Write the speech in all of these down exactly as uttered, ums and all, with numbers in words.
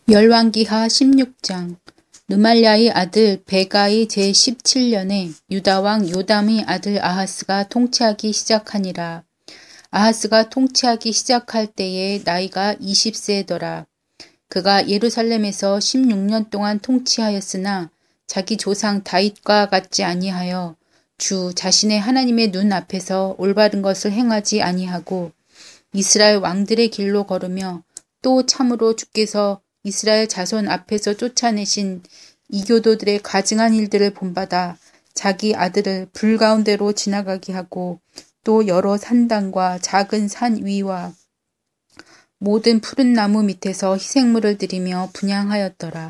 열왕기하 십육 장. 르말랴의 아들 베가의 제십칠 년에 유다왕 요담의 아들 아하스가 통치하기 시작하니라. 아하스가 통치하기 시작할 때에 나이가 이십 세더라. 그가 예루살렘에서 십육 년 동안 통치하였으나 자기 조상 다윗과 같지 아니하여 주 자신의 하나님의 눈 앞에서 올바른 것을 행하지 아니하고 이스라엘 왕들의 길로 걸으며 또 참으로 주께서 이스라엘 자손 앞에서 쫓아내신 이교도들의 가증한 일들을 본받아 자기 아들을 불 가운데로 지나가게 하고 또 여러 산당과 작은 산 위와 모든 푸른 나무 밑에서 희생물을 드리며 분향하였더라.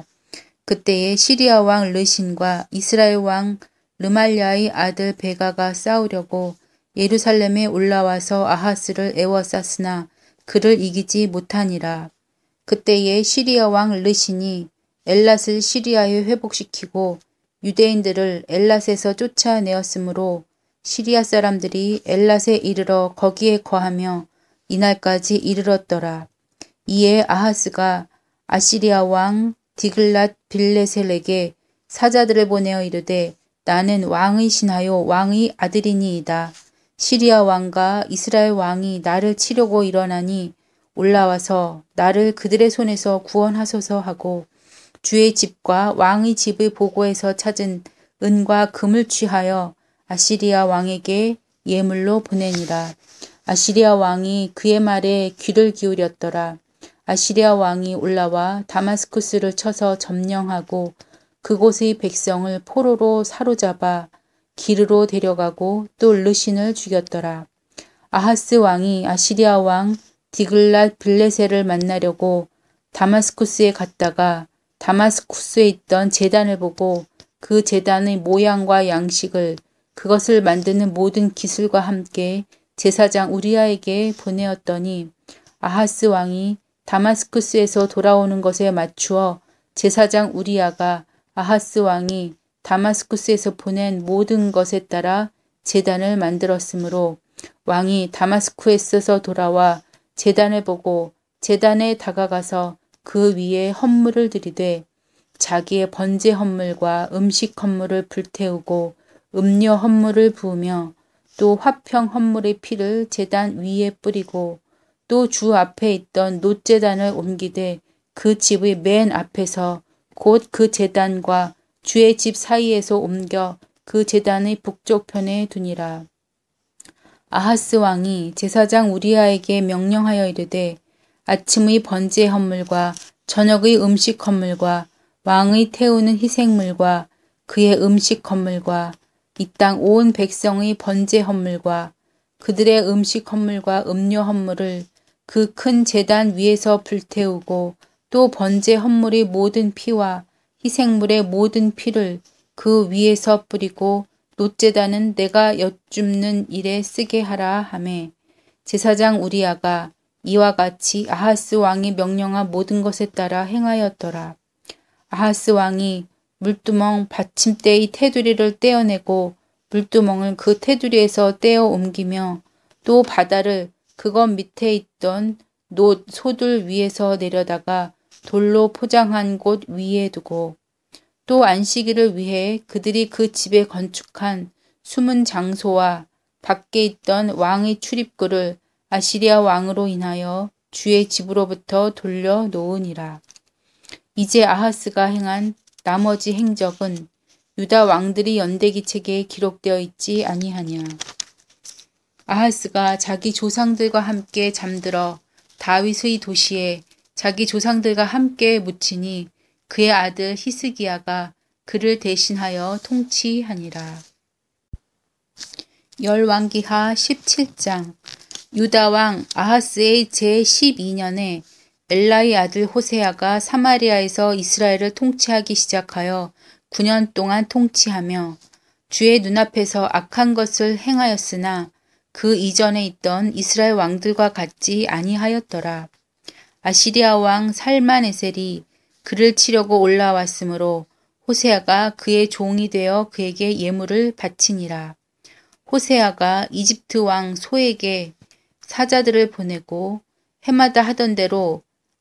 그때에 시리아 왕 르신과 이스라엘 왕 르말랴의 아들 베가가 싸우려고 예루살렘에 올라와서 아하스를 애워쌌으나 그를 이기지 못하니라. 그때에 시리아 왕 르신이 엘랏을 시리아에 회복시키고 유대인들을 엘랏에서 쫓아내었으므로 시리아 사람들이 엘랏에 이르러 거기에 거하며 이날까지 이르렀더라. 이에 아하스가 아시리아 왕 디글랏 빌레셀에게 사자들을 보내어 이르되 나는 왕의 신하요 왕의 아들이니이다. 시리아 왕과 이스라엘 왕이 나를 치려고 일어나니 올라와서 나를 그들의 손에서 구원하소서 하고 주의 집과 왕의 집의 보고에서 찾은 은과 금을 취하여 아시리아 왕에게 예물로 보내니라. 아시리아 왕이 그의 말에 귀를 기울였더라. 아시리아 왕이 올라와 다마스쿠스를 쳐서 점령하고 그곳의 백성을 포로로 사로잡아 기르로 데려가고 또 르신을 죽였더라. 아하스 왕이 아시리아 왕 디글랏 빌레셀을 만나려고 다마스쿠스에 갔다가 다마스쿠스에 있던 제단을 보고 그 제단의 모양과 양식을 그것을 만드는 모든 기술과 함께 제사장 우리아에게 보내었더니 아하스 왕이 다마스쿠스에서 돌아오는 것에 맞추어 제사장 우리아가 아하스 왕이 다마스쿠스에서 보낸 모든 것에 따라 제단을 만들었으므로 왕이 다마스쿠스에서 돌아와 제단을 보고 제단에 다가가서 그 위에 헌물을 들이되 자기의 번제 헌물과 음식 헌물을 불태우고 음료 헌물을 부으며 또 화평 헌물의 피를 제단 위에 뿌리고 또 주 앞에 있던 놋제단을 옮기되 그 집의 맨 앞에서 곧 그 제단과 주의 집 사이에서 옮겨 그 제단의 북쪽편에 두니라. 아하스 왕이 제사장 우리아에게 명령하여 이르되 아침의 번제 헌물과 저녁의 음식 헌물과 왕의 태우는 희생물과 그의 음식 헌물과 이 땅 온 백성의 번제 헌물과 그들의 음식 헌물과 음료 헌물을 그 큰 제단 위에서 불태우고 또 번제 헌물의 모든 피와 희생물의 모든 피를 그 위에서 뿌리고 놋제단은 내가 여쭙는 일에 쓰게 하라 하매 제사장 우리아가 이와 같이 아하스 왕이 명령한 모든 것에 따라 행하였더라. 아하스 왕이 물두멍 받침대의 테두리를 떼어내고 물두멍을 그 테두리에서 떼어 옮기며 또 바다를 그것 밑에 있던 놋 소들 위에서 내려다가 돌로 포장한 곳 위에 두고 또 안식일을 위해 그들이 그 집에 건축한 숨은 장소와 밖에 있던 왕의 출입구를 아시리아 왕으로 인하여 주의 집으로부터 돌려 놓으니라. 이제 아하스가 행한 나머지 행적은 유다 왕들이 연대기 책에 기록되어 있지 아니하냐. 아하스가 자기 조상들과 함께 잠들어 다윗의 도시에 자기 조상들과 함께 묻히니 그의 아들 히스기야가 그를 대신하여 통치하니라. 열왕기하 십칠 장. 유다 왕 아하스의 제십이 년에 엘라의 아들 호세아가 사마리아에서 이스라엘을 통치하기 시작하여 구 년 동안 통치하며 주의 눈앞에서 악한 것을 행하였으나 그 이전에 있던 이스라엘 왕들과 같지 아니하였더라. 아시리아 왕 살만에셀이 그를 치려고 올라왔으므로 호세아가 그의 종이 되어 그에게 예물을 바치니라. 호세아가 이집트 왕 소에게 사자들을 보내고 해마다 하던 대로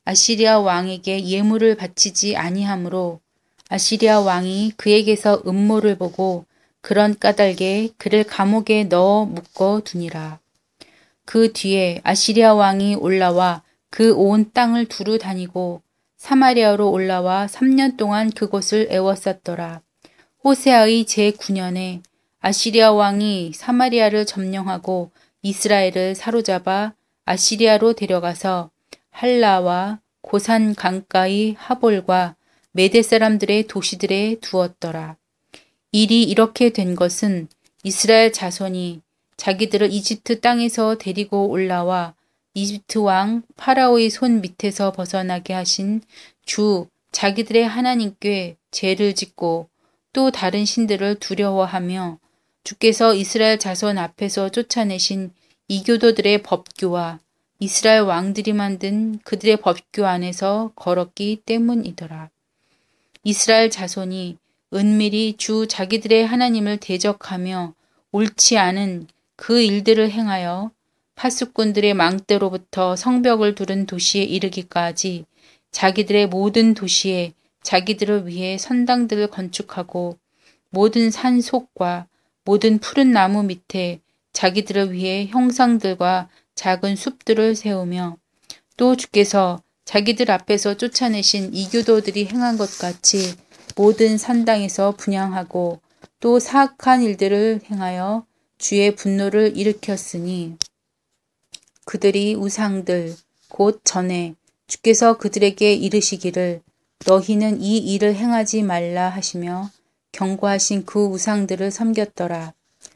아시리아 왕에게 예물을 바치지 아니하므로 아시리아 왕이 그에게서 음모를 보고 그런 까닭에 그를 감옥에 넣어 묶어 두니라. 그 뒤에 아시리아 왕이 올라와 그 온 땅을 두루 다니고 사마리아로 올라와 삼 년 동안 그곳을 애워쌌더라. 호세아의 제구 년에 아시리아 왕이 사마리아를 점령하고 이스라엘을 사로잡아 아시리아로 데려가서 할라와 고산 강가의 하볼과 메대 사람들의 도시들에 두었더라. 일이 이렇게 된 것은 이스라엘 자손이 자기들을 이집트 땅에서 데리고 올라와 이집트 왕 파라오의 손 밑에서 벗어나게 하신 주 자기들의 하나님께 죄를 짓고 또 다른 신들을 두려워하며 주께서 이스라엘 자손 앞에서 쫓아내신 이교도들의 법규와 이스라엘 왕들이 만든 그들의 법규 안에서 걸었기 때문이더라. 이스라엘 자손이 은밀히 주 자기들의 하나님을 대적하며 옳지 않은 그 일들을 행하여 파수꾼들의 망대로부터 성벽을 두른 도시에 이르기까지 자기들의 모든 도시에 자기들을 위해 선당들을 건축하고 모든 산 속과 모든 푸른 나무 밑에 자기들을 위해 형상들과 작은 숲들을 세우며 또 주께서 자기들 앞에서 쫓아내신 이교도들이 행한 것 같이 모든 산당에서 분향하고 또 사악한 일들을 행하여 주의 분노를 일으켰으니 그들이 우상들 곧 전에 주께서 그들에게 이르시기를 너희는 이 일을 행하지 말라 하시며 경고하신 그 우상들을 섬겼더라.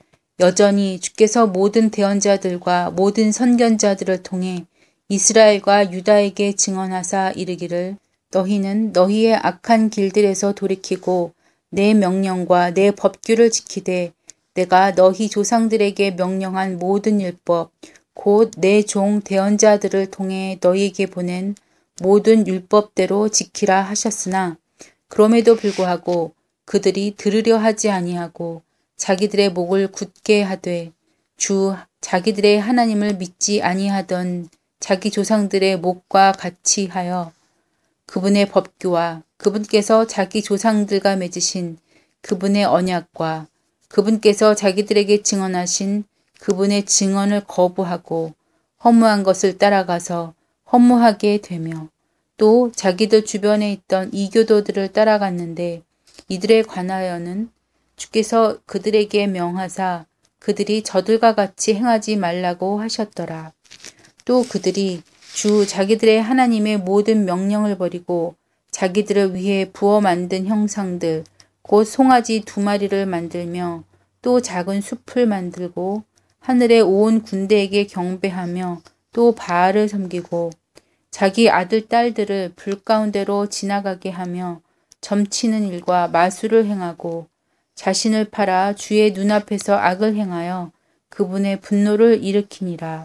여전히 주께서 모든 대언자들과 모든 선견자들을 통해 이스라엘과 유다에게 증언하사 이르기를 너희는 너희의 악한 길들에서 돌이키고 내 명령과 내 법규를 지키되 내가 너희 조상들에게 명령한 모든 율법 곧 내 종 대언자들을 통해 너희에게 보낸 모든 율법대로 지키라 하셨으나 그럼에도 불구하고 그들이 들으려 하지 아니하고 자기들의 목을 굳게 하되 주 자기들의 하나님을 믿지 아니하던 자기 조상들의 목과 같이 하여 그분의 법규와 그분께서 자기 조상들과 맺으신 그분의 언약과 그분께서 자기들에게 증언하신 그분의 증언을 거부하고 허무한 것을 따라가서 허무하게 되며 또 자기들 주변에 있던 이교도들을 따라갔는데 이들에 관하여는 주께서 그들에게 명하사 그들이 저들과 같이 행하지 말라고 하셨더라. 또 그들이 주 자기들의 하나님의 모든 명령을 버리고 자기들을 위해 부어 만든 형상들 곧 송아지 두 마리를 만들며 또 작은 숲을 만들고 하늘의 온 군대에게 경배하며 또 바알을 섬기고 자기 아들 딸들을 불 가운데로 지나가게 하며 점치는 일과 마술을 행하고 자신을 팔아 주의 눈앞에서 악을 행하여 그분의 분노를 일으키니라.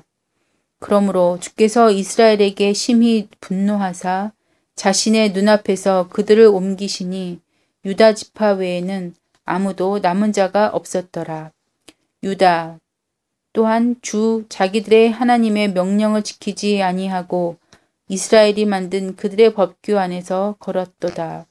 그러므로 주께서 이스라엘에게 심히 분노하사 자신의 눈앞에서 그들을 옮기시니 유다 지파 외에는 아무도 남은 자가 없었더라. 유다 또한 주 자기들의 하나님의 명령을 지키지 아니하고 이스라엘이 만든 그들의 법규 안에서 걸었도다.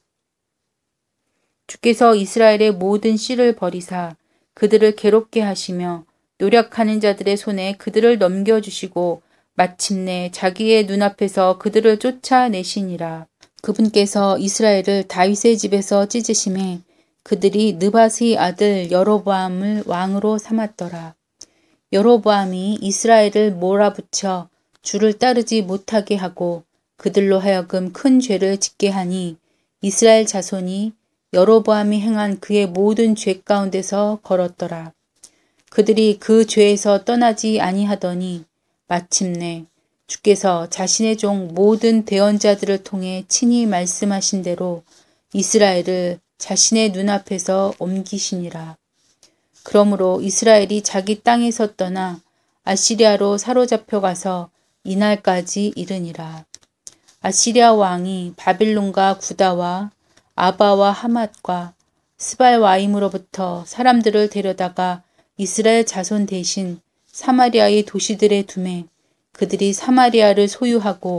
주께서 이스라엘의 모든 씨를 버리사 그들을 괴롭게 하시며 노력하는 자들의 손에 그들을 넘겨주시고 마침내 자기의 눈앞에서 그들을 쫓아내시니라. 그분께서 이스라엘을 다윗의 집에서 찢으심에 그들이 느밧의 아들 여로보암을 왕으로 삼았더라. 여로보암이 이스라엘을 몰아붙여 주를 따르지 못하게 하고 그들로 하여금 큰 죄를 짓게 하니 이스라엘 자손이 여로보암이 행한 그의 모든 죄 가운데서 걸었더라. 그들이 그 죄에서 떠나지 아니하더니 마침내 주께서 자신의 종 모든 대언자들을 통해 친히 말씀하신 대로 이스라엘을 자신의 눈앞에서 옮기시니라. 그러므로 이스라엘이 자기 땅에서 떠나 아시리아로 사로잡혀 가서 이날까지 이르니라. 아시리아 왕이 바빌론과 구다와 아바와 하맛과 스발와임으로부터 사람들을 데려다가 이스라엘 자손 대신 사마리아의 도시들에 두매 그들이 사마리아를 소유하고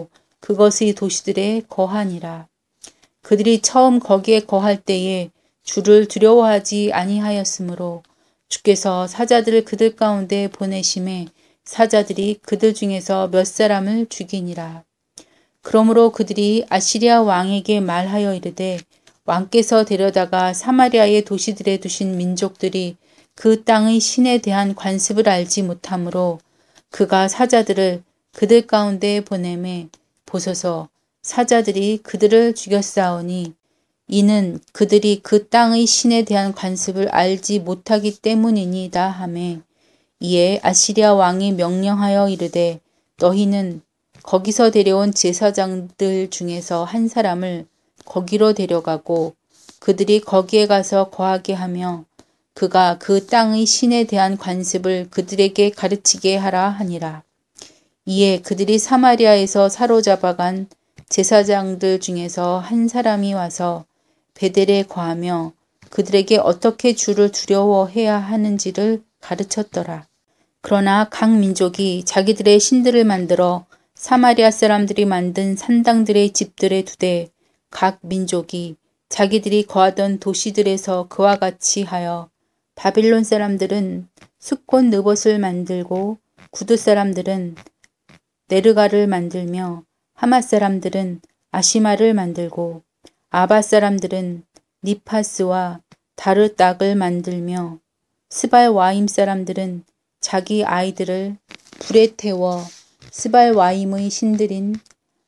그것의 도시들에 거하니라. 그들이 처음 거기에 거할 때에 주를 두려워하지 아니하였으므로 주께서 사자들을 그들 가운데 보내심에 사자들이 그들 중에서 몇 사람을 죽이니라. 그러므로 그들이 아시리아 왕에게 말하여 이르되 왕께서 데려다가 사마리아의 도시들에 두신 민족들이 그 땅의 신에 대한 관습을 알지 못하므로 그가 사자들을 그들 가운데 보내매 보소서 사자들이 그들을 죽였사오니 이는 그들이 그 땅의 신에 대한 관습을 알지 못하기 때문이니이다 하매 이에 아시리아 왕이 명령하여 이르되 너희는 거기서 데려온 제사장들 중에서 한 사람을 거기로 데려가고 그들이 거기에 가서 거하게 하며 그가 그 땅의 신에 대한 관습을 그들에게 가르치게 하라 하니라. 이에 그들이 사마리아에서 사로잡아간 제사장들 중에서 한 사람이 와서 베델에 거하며 그들에게 어떻게 주를 두려워해야 하는지를 가르쳤더라. 그러나 각 민족이 자기들의 신들을 만들어 사마리아 사람들이 만든 산당들의 집들에 두되 각 민족이 자기들이 거하던 도시들에서 그와 같이 하여 바빌론 사람들은 수콘 느봇을 만들고 구드 사람들은 네르가를 만들며 하맛 사람들은 아시마를 만들고 아바 사람들은 니파스와 다르딱을 만들며 스발와임 사람들은 자기 아이들을 불에 태워 스발와임의 신들인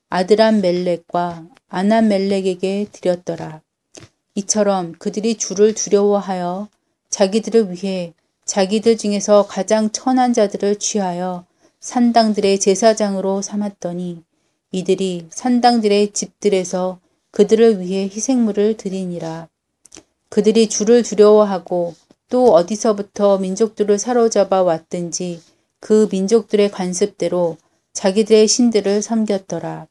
아드람멜렉과 아나멜렉에게 드렸더라. 이처럼 그들이 주를 두려워하여 자기들을 위해 자기들 중에서 가장 천한 자들을 취하여 산당들의 제사장으로 삼았더니 이들이 산당들의 집들에서 그들을 위해 희생물을 드리니라. 그들이 주를 두려워하고 또 어디서부터 민족들을 사로잡아 왔든지 그 민족들의 관습대로 자기들의 신들을 섬겼더라.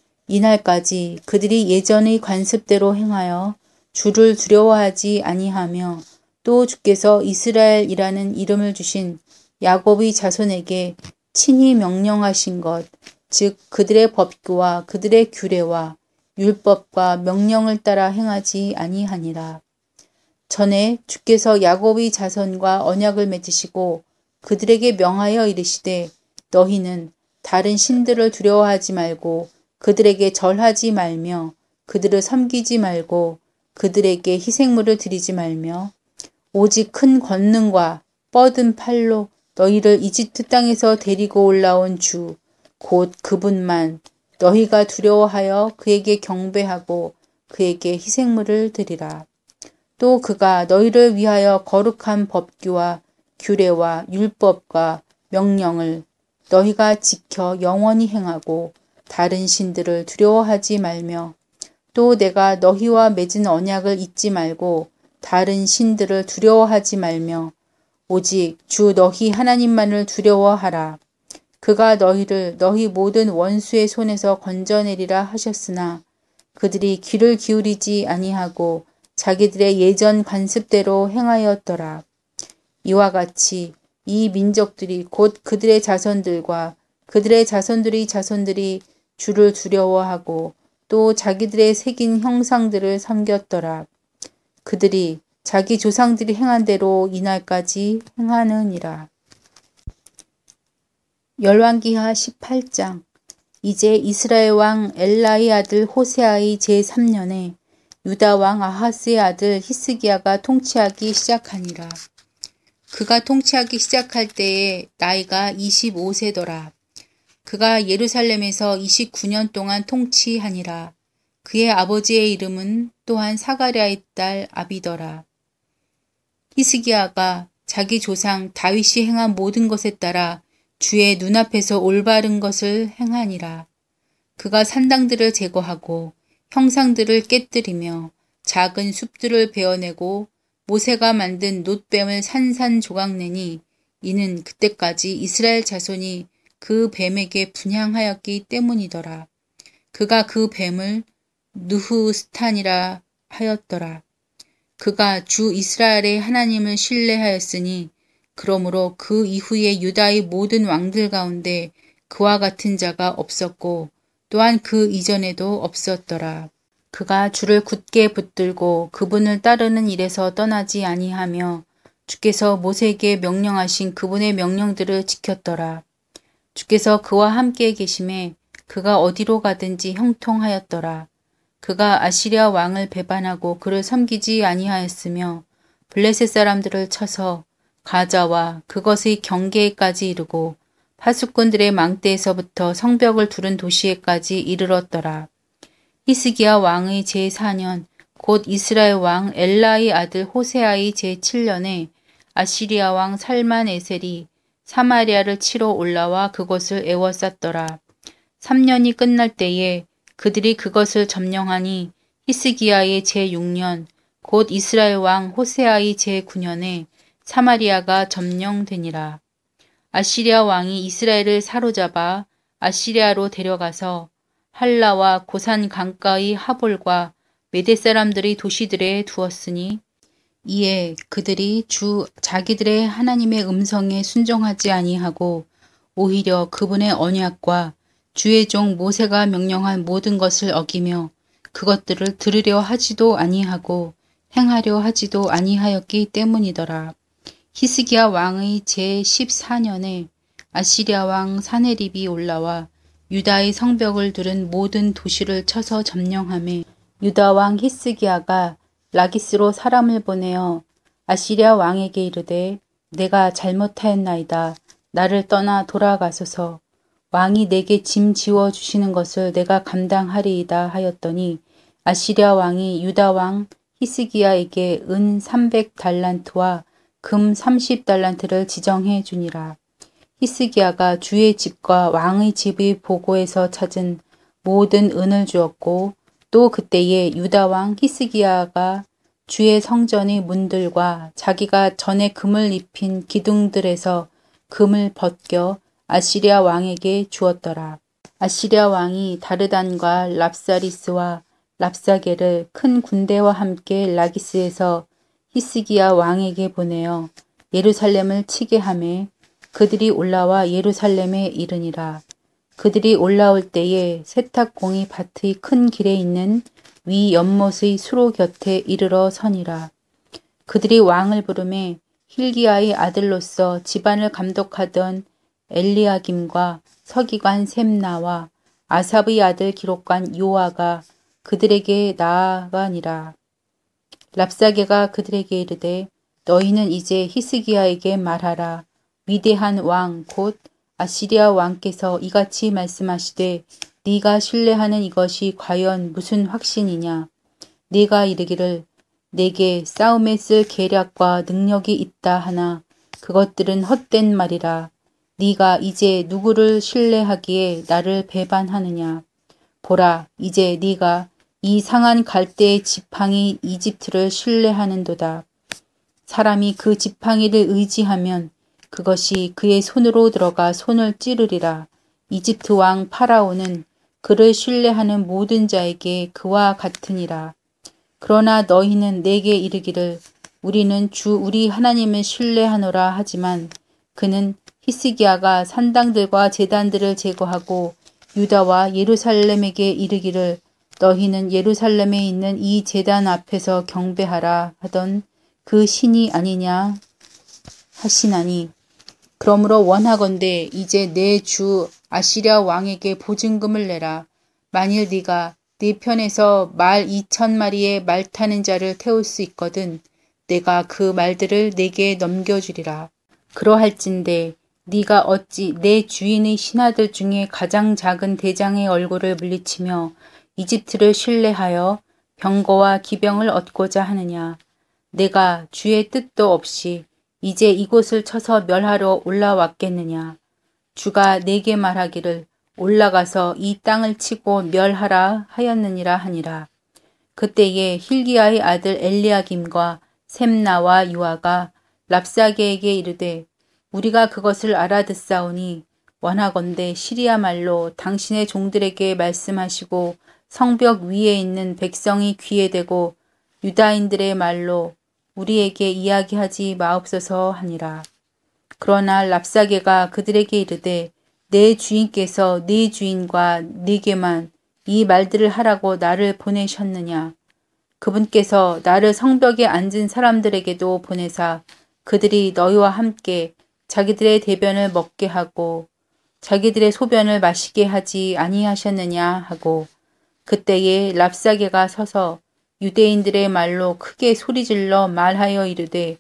이날까지 그들이 예전의 관습대로 행하여 주를 두려워하지 아니하며 또 주께서 이스라엘이라는 이름을 주신 야곱의 자손에게 친히 명령하신 것, 즉 그들의 법규와 그들의 규례와 율법과 명령을 따라 행하지 아니하니라. 전에 주께서 야곱의 자손과 언약을 맺으시고 그들에게 명하여 이르시되 너희는 다른 신들을 두려워하지 말고 그들에게 절하지 말며 그들을 섬기지 말고 그들에게 희생물을 드리지 말며 오직 큰 권능과 뻗은 팔로 너희를 이집트 땅에서 데리고 올라온 주 곧 그분만 너희가 두려워하여 그에게 경배하고 그에게 희생물을 드리라. 또 그가 너희를 위하여 거룩한 법규와 규례와 율법과 명령을 너희가 지켜 영원히 행하고 다른 신들을 두려워하지 말며 또 내가 너희와 맺은 언약을 잊지 말고 다른 신들을 두려워하지 말며 오직 주 너희 하나님만을 두려워하라. 그가 너희를 너희 모든 원수의 손에서 건져내리라 하셨으나 그들이 귀를 기울이지 아니하고 자기들의 예전 관습대로 행하였더라. 이와 같이 이 민족들이 곧 그들의 자손들과 그들의 자손들의 자손들이 주를 두려워하고 또 자기들의 새긴 형상들을 섬겼더라. 그들이 자기 조상들이 행한 대로 이날까지 행하느니라. 열왕기하 십팔 장. 이제 이스라엘 왕 엘라의 아들 호세아의 제삼 년에 유다 왕 아하스의 아들 히스기야가 통치하기 시작하니라. 그가 통치하기 시작할 때에 나이가 이십오 세더라. 그가 예루살렘에서 이십구 년 동안 통치하니라. 그의 아버지의 이름은 또한 사가랴의 딸 아비더라. 히스기야가 자기 조상 다윗이 행한 모든 것에 따라 주의 눈앞에서 올바른 것을 행하니라. 그가 산당들을 제거하고 형상들을 깨뜨리며 작은 숲들을 베어내고 모세가 만든 놋뱀을 산산조각내니 이는 그때까지 이스라엘 자손이 그 뱀에게 분향하였기 때문이더라. 그가 그 뱀을 느후스탄이라 하였더라. 그가 주 이스라엘의 하나님을 신뢰하였으니 그러므로 그 이후에 유다의 모든 왕들 가운데 그와 같은 자가 없었고 또한 그 이전에도 없었더라. 그가 주를 굳게 붙들고 그분을 따르는 일에서 떠나지 아니하며 주께서 모세에게 명령하신 그분의 명령들을 지켰더라. 주께서 그와 함께 계심에 그가 어디로 가든지 형통하였더라. 그가 아시리아 왕을 배반하고 그를 섬기지 아니하였으며 블레셋 사람들을 쳐서 가자와 그것의 경계에까지 이르고 파수꾼들의 망대에서부터 성벽을 두른 도시에까지 이르렀더라. 히스기야 왕의 제사 년 곧 이스라엘 왕 엘라의 아들 호세아의 제칠 년에 아시리아 왕 살만에셀이 사마리아를 치러 올라와 그곳을 에워쌌더라. 삼 년이 끝날 때에 그들이 그것을 점령하니 히스기야의 제육 년 곧 이스라엘 왕 호세아의 제구 년에 사마리아가 점령되니라. 아시리아 왕이 이스라엘을 사로잡아 아시리아로 데려가서 할라와 고산 강가의 하볼과 메대 사람들의 도시들에 두었으니 이에 그들이 주 자기들의 하나님의 음성에 순종하지 아니하고 오히려 그분의 언약과 주의 종 모세가 명령한 모든 것을 어기며 그것들을 들으려 하지도 아니하고 행하려 하지도 아니하였기 때문이더라. 히스기야 왕의 제십사 년에 아시리아 왕 사네립이 올라와 유다의 성벽을 두른 모든 도시를 쳐서 점령하며 유다 왕 히스기야가 라기스로 사람을 보내어 아시리아 왕에게 이르되 내가 잘못하였나이다. 나를 떠나 돌아가소서. 왕이 내게 짐 지워 주시는 것을 내가 감당하리이다 하였더니 아시리아 왕이 유다 왕 히스기야에게 은 삼백 달란트와 금 삼십 달란트를 지정해 주니라. 히스기야가 주의 집과 왕의 집의 보고에서 찾은 모든 은을 주었고 또 그때에 유다 왕 히스기야가 주의 성전의 문들과 자기가 전에 금을 입힌 기둥들에서 금을 벗겨 아시리아 왕에게 주었더라. 아시리아 왕이 다르단과 랍사리스와 랍사게를 큰 군대와 함께 라기스에서 히스기야 왕에게 보내어 예루살렘을 치게 하매 그들이 올라와 예루살렘에 이르니라. 그들이 올라올 때에 세탁공이 밭의 큰 길에 있는 위 연못의 수로 곁에 이르러 서니라. 그들이 왕을 부르매 힐기야의 아들로서 집안을 감독하던 엘리야김과 서기관 셈나와 아삽의 아들 기록관 요아가 그들에게 나아가니라. 랍사게가 그들에게 이르되 너희는 이제 히스기야에게 말하라. 위대한 왕 곧 아시리아 왕께서 이같이 말씀하시되 네가 신뢰하는 이것이 과연 무슨 확신이냐. 네가 이르기를 내게 싸움에 쓸 계략과 능력이 있다 하나 그것들은 헛된 말이라. 네가 이제 누구를 신뢰하기에 나를 배반하느냐. 보라 이제 네가 이 상한 갈대의 지팡이 이집트를 신뢰하는도다. 사람이 그 지팡이를 의지하면 그것이 그의 손으로 들어가 손을 찌르리라. 이집트 왕 파라오는 그를 신뢰하는 모든 자에게 그와 같으니라. 그러나 너희는 내게 이르기를 우리는 주 우리 하나님을 신뢰하노라 하지만 그는 히스기야가 산당들과 제단들을 제거하고 유다와 예루살렘에게 이르기를 너희는 예루살렘에 있는 이 제단 앞에서 경배하라 하던 그 신이 아니냐 하시나니 그러므로 원하건대 이제 내 주 아시리아 왕에게 보증금을 내라. 만일 네가 네 편에서 말 이천 마리의 말 타는 자를 태울 수 있거든 내가 그 말들을 네게 넘겨주리라. 그러할진대 네가 어찌 내 주인의 신하들 중에 가장 작은 대장의 얼굴을 물리치며 이집트를 신뢰하여 병거와 기병을 얻고자 하느냐. 내가 주의 뜻도 없이 이제 이곳을 쳐서 멸하러 올라왔겠느냐. 주가 내게 말하기를 올라가서 이 땅을 치고 멸하라 하였느니라 하니라. 그때에 힐기야의 아들 엘리야김과 셈나와 유아가 랍사게에게 이르되 우리가 그것을 알아듣사오니 원하건대 시리아 말로 당신의 종들에게 말씀하시고 성벽 위에 있는 백성이 귀에 대고 유다인들의 말로 우리에게 이야기하지 마옵소서 하니라. 그러나 랍사게가 그들에게 이르되 내 주인께서 네 주인과 네게만 이 말들을 하라고 나를 보내셨느냐? 그분께서 나를 성벽에 앉은 사람들에게도 보내사 그들이 너희와 함께 자기들의 대변을 먹게 하고 자기들의 소변을 마시게 하지 아니하셨느냐 하고 그때에 랍사게가 서서 유대인들의 말로 크게 소리질러 말하여 이르되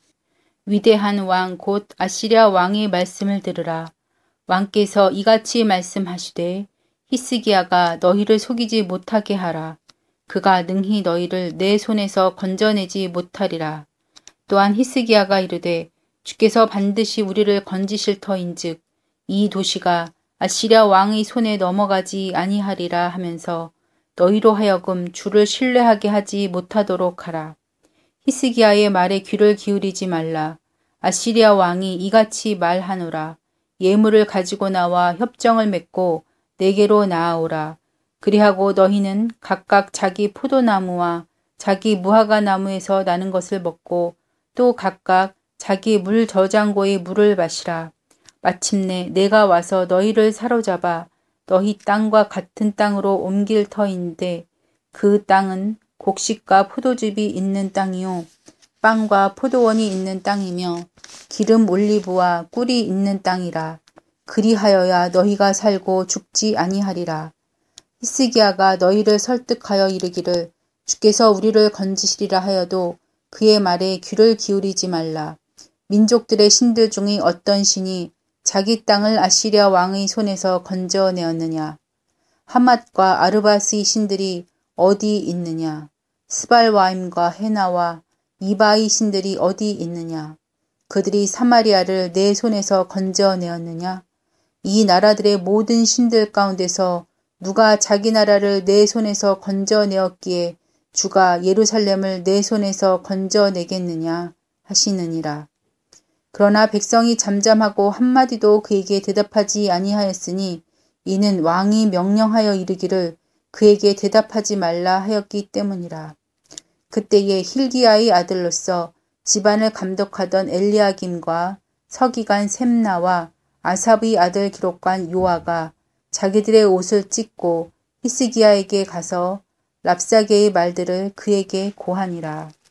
위대한 왕 곧 아시리아 왕의 말씀을 들으라. 왕께서 이같이 말씀하시되 히스기야가 너희를 속이지 못하게 하라. 그가 능히 너희를 내 손에서 건져내지 못하리라. 또한 히스기야가 이르되 주께서 반드시 우리를 건지실 터인즉 이 도시가 아시리아 왕의 손에 넘어가지 아니하리라 하면서 너희로 하여금 주를 신뢰하게 하지 못하도록 하라. 히스기야의 말에 귀를 기울이지 말라. 아시리아 왕이 이같이 말하노라. 예물을 가지고 나와 협정을 맺고 내게로 나아오라. 그리하고 너희는 각각 자기 포도나무와 자기 무화과 나무에서 나는 것을 먹고 또 각각 자기 물 저장고의 물을 마시라. 마침내 내가 와서 너희를 사로잡아 너희 땅과 같은 땅으로 옮길 터인데 그 땅은 곡식과 포도즙이 있는 땅이요 빵과 포도원이 있는 땅이며 기름 올리브와 꿀이 있는 땅이라. 그리하여야 너희가 살고 죽지 아니하리라. 히스기야가 너희를 설득하여 이르기를 주께서 우리를 건지시리라 하여도 그의 말에 귀를 기울이지 말라. 민족들의 신들 중의 어떤 신이 자기 땅을 아시리아 왕의 손에서 건져내었느냐. 하맛과 아르바스의 신들이 어디 있느냐. 스발와임과 헤나와 이바의 신들이 어디 있느냐. 그들이 사마리아를 내 손에서 건져내었느냐. 이 나라들의 모든 신들 가운데서 누가 자기 나라를 내 손에서 건져내었기에 주가 예루살렘을 내 손에서 건져내겠느냐 하시느니라. 그러나 백성이 잠잠하고 한마디도 그에게 대답하지 아니하였으니 이는 왕이 명령하여 이르기를 그에게 대답하지 말라 하였기 때문이라. 그때에 힐기야의 아들로서 집안을 감독하던 엘리야김과 서기관 셈나와 아삽의 아들 기록관 요아가 자기들의 옷을 찢고 히스기야에게 가서 랍사게의 말들을 그에게 고하니라.